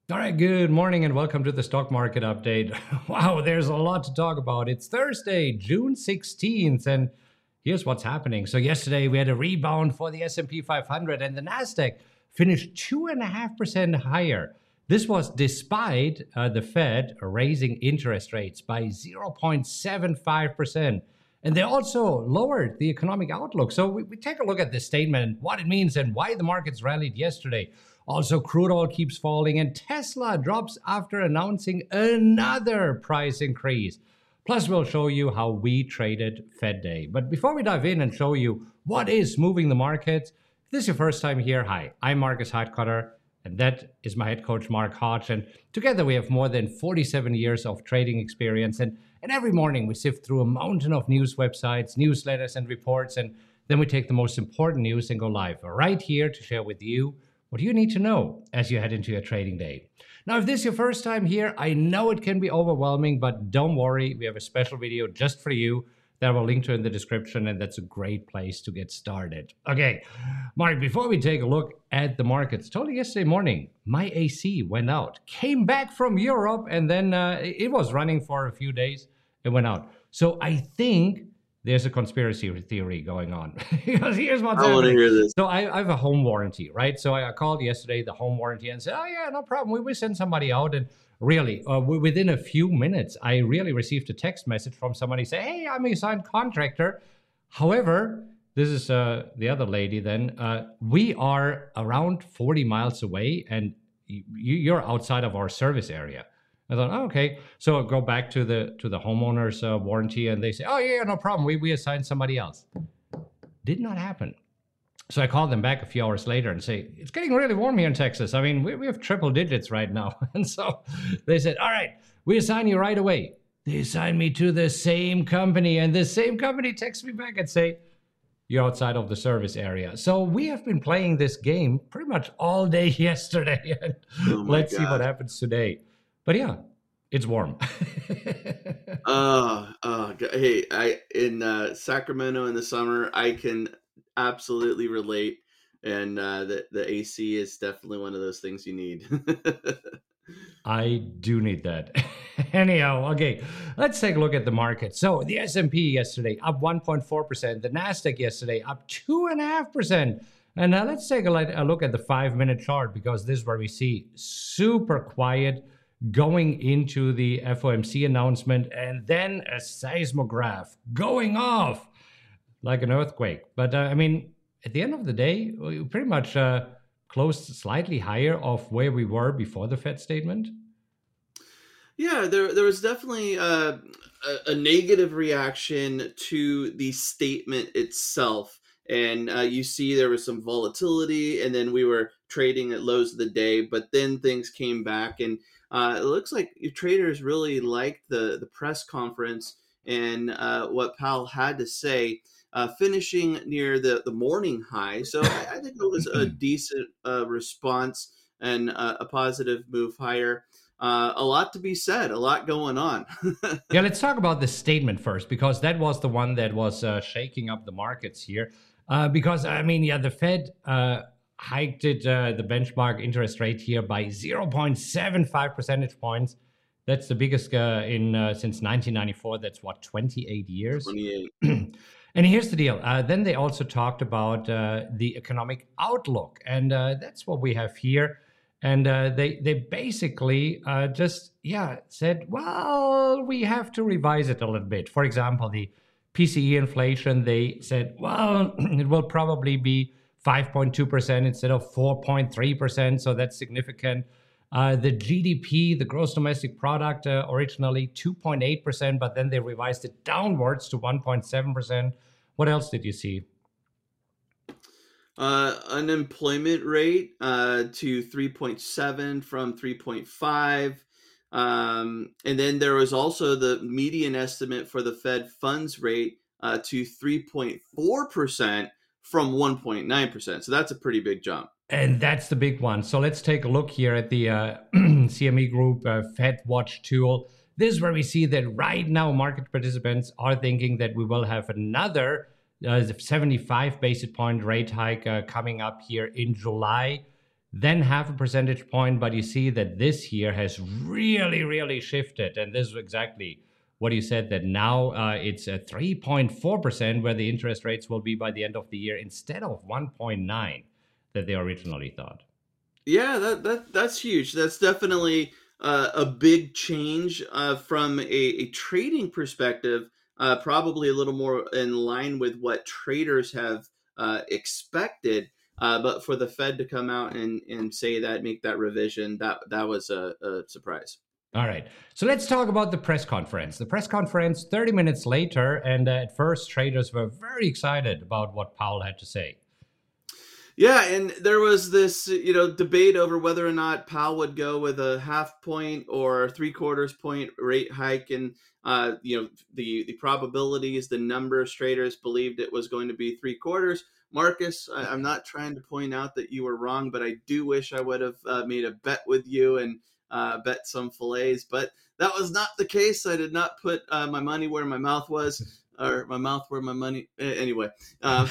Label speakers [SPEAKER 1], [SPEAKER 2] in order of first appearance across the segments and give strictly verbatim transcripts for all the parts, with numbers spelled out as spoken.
[SPEAKER 1] All right, good morning and welcome to the stock market update. Wow, there's a lot to talk about. It's Thursday, June sixteenth, and here's what's happening. So yesterday we had a rebound for the S and P five hundred and the Nasdaq finished two point five percent higher. This was despite uh, the Fed raising interest rates by zero point seven five percent. And they also lowered the economic outlook. So we, we take a look at this statement, what it means and why the markets rallied yesterday. Also, crude oil keeps falling and Tesla drops after announcing another price increase. Plus, we'll show you how we traded Fed Day. But before we dive in and show you what is moving the markets, if this is your first time here, hi, I'm Marcus Heitkotter, and that is my head coach, Mark Hodge. And together we have more than forty-seven years of trading experience. And, and every morning we sift through a mountain of news websites, newsletters, and reports. And then we take the most important news and go live right here to share with you what do you need to know as you head into your trading day. Now, if this is your first time here, I know it can be overwhelming, but don't worry. We have a special video just for you that I will link to in the description, and that's a great place to get started. Okay, Mark, before we take a look at the markets, totally yesterday morning, my A C went out, came back from Europe, and then uh, it was running for a few days. It went out. So I think there's a conspiracy theory going on. Because here's what's
[SPEAKER 2] I want to
[SPEAKER 1] happening.
[SPEAKER 2] hear this.
[SPEAKER 1] So I, I have a home warranty, right? So I called yesterday the home warranty and said, oh yeah, no problem. We will send somebody out. And really, uh, within a few minutes, I really received a text message from somebody saying, hey, I'm a signed contractor. However, this is uh, the other lady then. Uh, we are around forty miles away and you, you're outside of our service area. I thought, oh, okay. So I go back to the to the homeowner's uh, warranty and they say, oh, yeah, no problem. We, we assigned somebody else. Did not happen. So I called them back a few hours later and say, it's getting really warm here in Texas. I mean, we, we have triple digits right now. And so they said, all right, we assign you right away. They assigned me to the same company and the same company texts me back and say, you're outside of the service area. So we have been playing this game pretty much all day yesterday. And
[SPEAKER 2] Oh my
[SPEAKER 1] let's see what
[SPEAKER 2] God.
[SPEAKER 1] happens today. But yeah, it's warm.
[SPEAKER 2] Uh, uh, g- hey, I in uh, Sacramento in the summer, I can absolutely relate, and uh, the the A C is definitely one of those things you need.
[SPEAKER 1] I do need that. Anyhow, okay, let's take a look at the market. So the S and P yesterday up one point four percent. The Nasdaq yesterday up two point five percent. And now let's take a, li- a look at the five-minute chart because this is where we see super quiet going into the F O M C announcement and then a seismograph going off like an earthquake. But uh, I mean, at the end of the day, we pretty much uh, closed slightly higher of where we were before the Fed statement.
[SPEAKER 2] Yeah, there there was definitely uh, a, a negative reaction to the statement itself. And uh, you see there was some volatility, and then we were trading at lows of the day, but then things came back, and uh, it looks like your traders really liked the, the press conference and uh, what Powell had to say, uh, finishing near the, the morning high. So I, I think it was a decent uh, response and uh, a positive move higher. Uh, a lot to be said, a lot going on.
[SPEAKER 1] Yeah, let's talk about the statement first, because that was the one that was uh, shaking up the markets here. Uh, because, I mean, yeah, the Fed uh, hiked it, uh, the benchmark interest rate here by zero point seven five percentage points. That's the biggest uh, in uh, since nineteen ninety-four. That's what, twenty-eight years?
[SPEAKER 2] twenty-eight.
[SPEAKER 1] And here's the deal. Uh, then they also talked about uh, the economic outlook. And uh, that's what we have here. And uh, they they basically uh, just, yeah, said, well, we have to revise it a little bit. For example, the P C E inflation, they said, well, it will probably be five point two percent instead of four point three percent. So that's significant. Uh, the G D P, the gross domestic product, uh, originally two point eight percent, but then they revised it downwards to one point seven percent. What else did you see?
[SPEAKER 2] Uh, unemployment rate uh, to three point seven from three point five. Um, and then there was also the median estimate for the Fed funds rate uh, to three point four percent from one point nine percent. So that's a pretty big jump.
[SPEAKER 1] And that's the big one. So let's take a look here at the uh, C M E Group uh, Fed Watch tool. This is where we see that right now market participants are thinking that we will have another uh, seventy-five basis point rate hike uh, coming up here in July. then half a percentage point. But you see that this year has really, really shifted. And this is exactly what you said, that now uh, it's a three point four percent where the interest rates will be by the end of the year instead of one point nine that they originally thought.
[SPEAKER 2] Yeah, that, that that's huge. That's definitely uh, a big change uh, from a, a trading perspective, uh, probably a little more in line with what traders have uh, expected. Uh, but for the Fed to come out and, and say that, make that revision, that that was a, a surprise.
[SPEAKER 1] All right. So let's talk about the press conference. The press conference thirty minutes later, and uh, at first traders were very excited about what Powell had to say.
[SPEAKER 2] Yeah, and there was this, you know, debate over whether or not Powell would go with a half point or three quarters point rate hike, and uh, you know, the the probabilities, the numbers, traders believed it was going to be three quarters. Marcus, I, I'm not trying to point out that you were wrong, but I do wish I would have uh, made a bet with you and uh, bet some fillets, but that was not the case. I did not put uh, my money where my mouth was, or my mouth where my money. Anyway, um,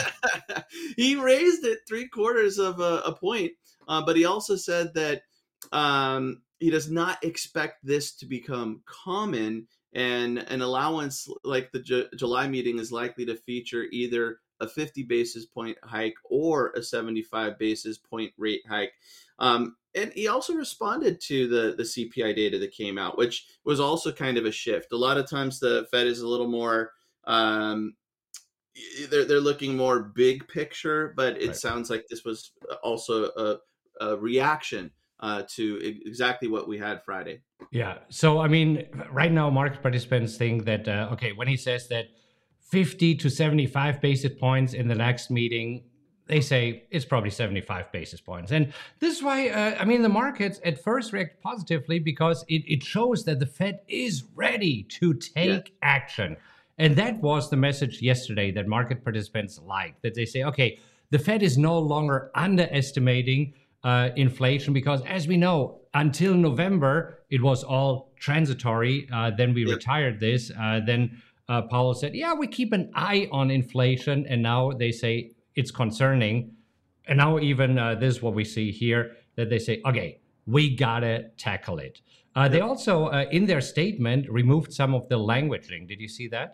[SPEAKER 2] he raised it three quarters of a, a point, uh, but he also said that um, he does not expect this to become common, and an allowance like the Ju- July meeting is likely to feature either a fifty basis point hike or a seventy-five basis point rate hike. Um, and he also responded to the, the C P I data that came out, which was also kind of a shift. A lot of times the Fed is a little more, um, they're, they're looking more big picture, but it right. sounds like this was also a, a reaction uh, to exactly what we had Friday.
[SPEAKER 1] Yeah. So, I mean, right now, market participants think that, uh, okay, when he says that fifty to seventy-five basis points in the next meeting, they say it's probably seventy-five basis points. And this is why, uh, I mean, the markets at first react positively because it, it shows that the Fed is ready to take yeah. action. And that was the message yesterday that market participants liked, that they say, okay, the Fed is no longer underestimating uh, inflation because, as we know, until November, it was all transitory. Uh, then we yeah. retired this. Uh, then uh, Powell said, yeah, we keep an eye on inflation. And now they say, it's concerning. And now even uh, this is what we see here, that they say, okay, we gotta tackle it. Uh, they also, uh, in their statement, removed some of the languaging. Did you see that?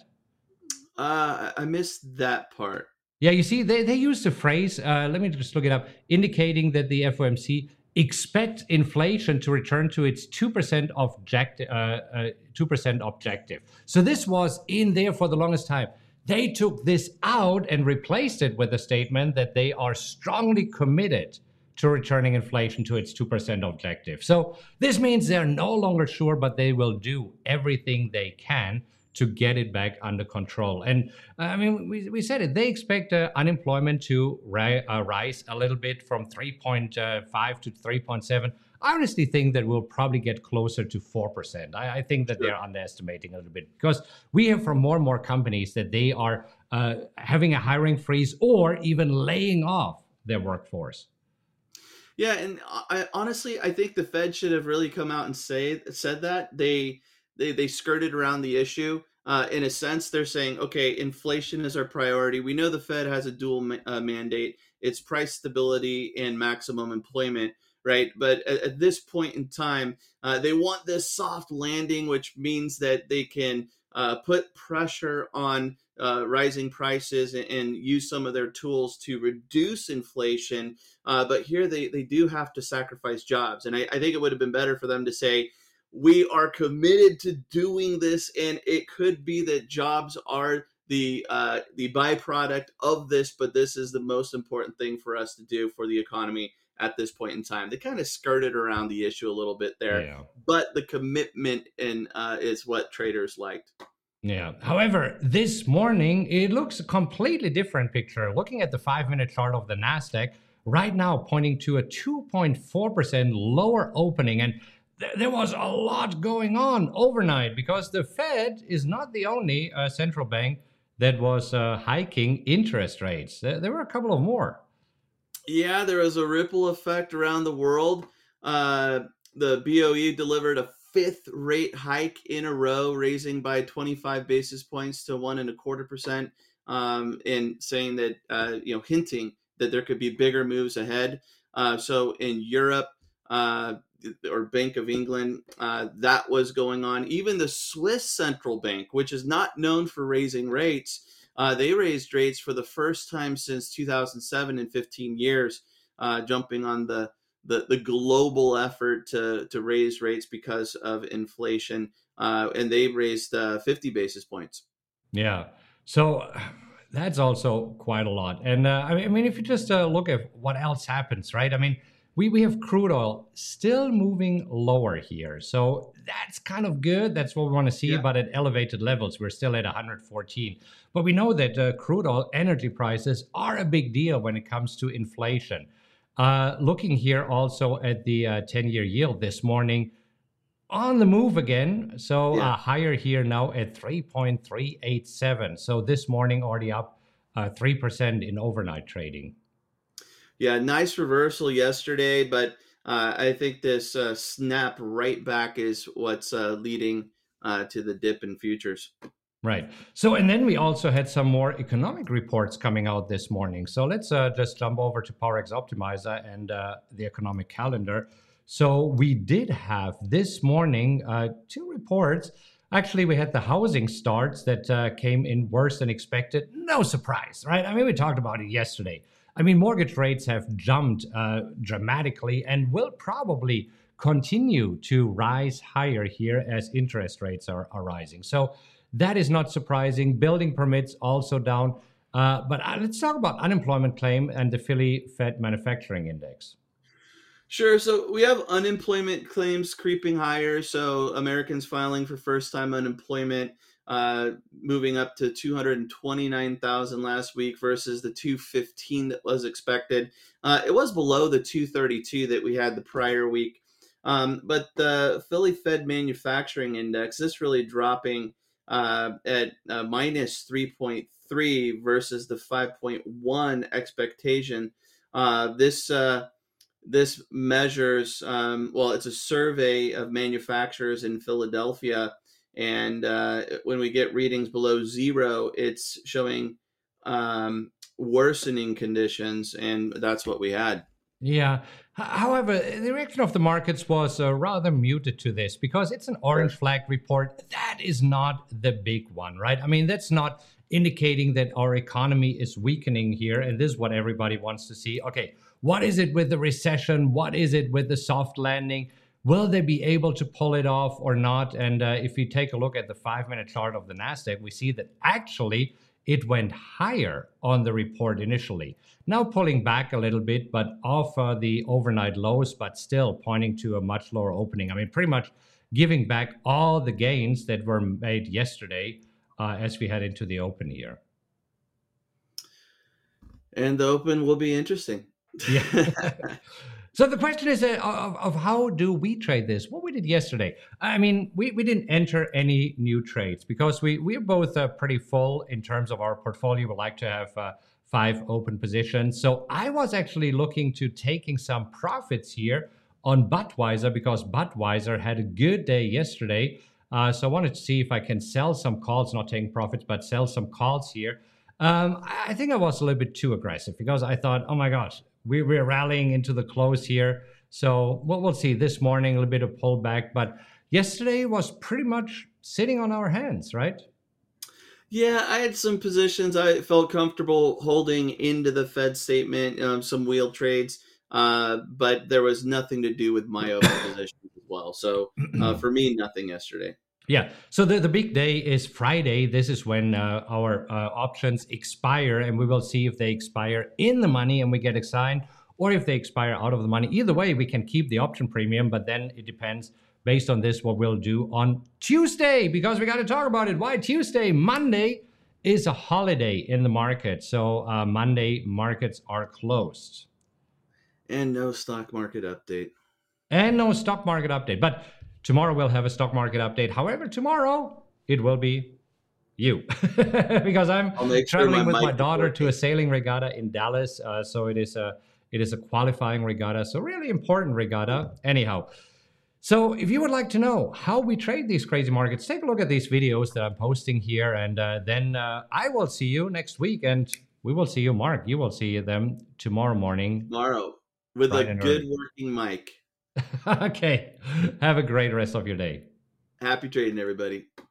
[SPEAKER 2] Uh, I missed that part.
[SPEAKER 1] Yeah, you see, they, they used the phrase, uh, let me just look it up, indicating that the F O M C expects inflation to return to its two percent objective, uh, uh, two percent objective. So this was in there for the longest time. They took this out and replaced it with a statement that they are strongly committed to returning inflation to its two percent objective. So this means they're no longer sure, but they will do everything they can to get it back under control. And uh, I mean, we, we said it, they expect uh, unemployment to ri- uh, rise a little bit from three point five to three point seven. I honestly think that we'll probably get closer to four percent. I, I think that they're underestimating a little bit because we hear from more and more companies that they are uh, having a hiring freeze or even laying off their workforce.
[SPEAKER 2] Yeah, and I, honestly, I think the Fed should have really come out and say said that. They they they skirted around the issue. Uh, in a sense, they're saying, okay, inflation is our priority. We know the Fed has a dual ma- uh, mandate. It's price stability and maximum employment. Right. But at, at this point in time, uh, they want this soft landing, which means that they can uh, put pressure on uh, rising prices and, and use some of their tools to reduce inflation. Uh, but here they, they do have to sacrifice jobs. And I, I think it would have been better for them to say, we are committed to doing this. And it could be that jobs are the uh, the byproduct of this. But this is the most important thing for us to do for the economy at this point in time. They kind of skirted around the issue a little bit there, yeah. But the commitment in uh, is what traders liked.
[SPEAKER 1] Yeah. However, this morning, it looks a completely different picture. Looking at the five-minute chart of the NASDAQ, right now pointing to a two point four percent lower opening. And th- there was a lot going on overnight because the Fed is not the only uh, central bank that was uh, hiking interest rates. There, there were a couple of more.
[SPEAKER 2] Yeah, there was a ripple effect around the world. Uh, the B O E delivered a fifth rate hike in a row, raising by twenty-five basis points to one and a quarter percent, um, and saying that, uh, you know, hinting that there could be bigger moves ahead. Uh, so in Europe, uh, or Bank of England, uh, that was going on. Even the Swiss central bank, which is not known for raising rates, uh, they raised rates for the first time since two thousand seven in fifteen years, uh, jumping on the, the the global effort to to raise rates because of inflation, uh, and they raised uh, fifty basis points.
[SPEAKER 1] Yeah. So that's also quite a lot. And uh, I mean, if you just uh, look at what else happens, right? I mean, we, we have crude oil still moving lower here. So that's kind of good. That's what we want to see.
[SPEAKER 2] Yeah.
[SPEAKER 1] But at elevated levels, we're still at one hundred fourteen. But we know that uh, crude oil energy prices are a big deal when it comes to inflation. Uh, looking here also at the uh, ten-year yield this morning, on the move again. So
[SPEAKER 2] Yeah.
[SPEAKER 1] uh, higher here now at three point three eight seven. So this morning already up uh, three percent in overnight trading.
[SPEAKER 2] Yeah, nice reversal yesterday, but uh, I think this uh, snap right back is what's uh, leading uh, to the dip in futures.
[SPEAKER 1] Right. So, and then we also had some more economic reports coming out this morning. So let's uh, just jump over to PowerX Optimizer and uh, the economic calendar. So we did have this morning uh, two reports. Actually, we had the housing starts that uh, came in worse than expected. No surprise, right? I mean, we talked about it yesterday. I mean, mortgage rates have jumped uh, dramatically and will probably continue to rise higher here as interest rates are, are rising. So that is not surprising. Building permits also down. Uh, but uh, let's talk about unemployment claim and the Philly Fed Manufacturing Index.
[SPEAKER 2] Sure. So we have unemployment claims creeping higher. So Americans filing for first-time unemployment, uh, moving up to two hundred twenty-nine thousand last week versus the two hundred fifteen that was expected. Uh, it was below the two hundred thirty-two that we had the prior week. Um, but the Philly Fed Manufacturing Index, this really dropping uh, at uh, minus three point three versus the five point one expectation. Uh, this uh, This measures, um, well, it's a survey of manufacturers in Philadelphia. And uh, when we get readings below zero, it's showing um, worsening conditions. And that's what we had.
[SPEAKER 1] Yeah. H- However, the reaction of the markets was uh, rather muted to this because it's an orange flag report. That is not the big one, right? I mean, that's not indicating that our economy is weakening here. And this is what everybody wants to see. Okay, what is it with the recession? What is it with the soft landing? Will they be able to pull it off or not? And uh, if you take a look at the five-minute chart of the NASDAQ, we see that actually it went higher on the report initially. Now pulling back a little bit, but off uh, the overnight lows, but still pointing to a much lower opening. I mean, pretty much giving back all the gains that were made yesterday uh, as we head into the open here.
[SPEAKER 2] And the open will be interesting.
[SPEAKER 1] Yeah. So the question is uh, of, of how do we trade this? What we did yesterday. I mean, we, we didn't enter any new trades because we, we're both uh, pretty full in terms of our portfolio. We like to have uh, five open positions. So I was actually looking to taking some profits here on Budweiser because Budweiser had a good day yesterday. Uh, so I wanted to see if I can sell some calls, not taking profits, but sell some calls here. Um, I think I was a little bit too aggressive because I thought, oh my gosh, we, we're rallying into the close here. So we'll, we'll see this morning, a little bit of pullback. But yesterday was pretty much sitting on our hands, right?
[SPEAKER 2] Yeah, I had some positions I felt comfortable holding into the Fed statement, um, some wheel trades, uh, but there was nothing to do with my open positions as well. So uh, for me, nothing yesterday.
[SPEAKER 1] Yeah. So the, the big day is Friday. This is when uh, our uh, options expire, and we will see if they expire in the money and we get assigned, or if they expire out of the money. Either way, we can keep the option premium, but then it depends based on this what we'll do on Tuesday, because we got to talk about it. Why Tuesday? Monday is a holiday in the market. So uh, Monday markets are closed.
[SPEAKER 2] And no stock market update.
[SPEAKER 1] And no stock market update. But tomorrow we'll have a stock market update. However, tomorrow it will be you because I'm traveling sure with my daughter to a sailing regatta in Dallas. Uh, so it is a it is a qualifying regatta. So really important regatta. Anyhow, so if you would like to know how we trade these crazy markets, take a look at these videos that I'm posting here, and uh, then uh, I will see you next week, and we will see you, Mark. You will see them tomorrow morning.
[SPEAKER 2] Tomorrow. with a
[SPEAKER 1] bright and
[SPEAKER 2] good
[SPEAKER 1] early.
[SPEAKER 2] working mic.
[SPEAKER 1] Okay. Have a great rest of your day.
[SPEAKER 2] Happy trading, everybody.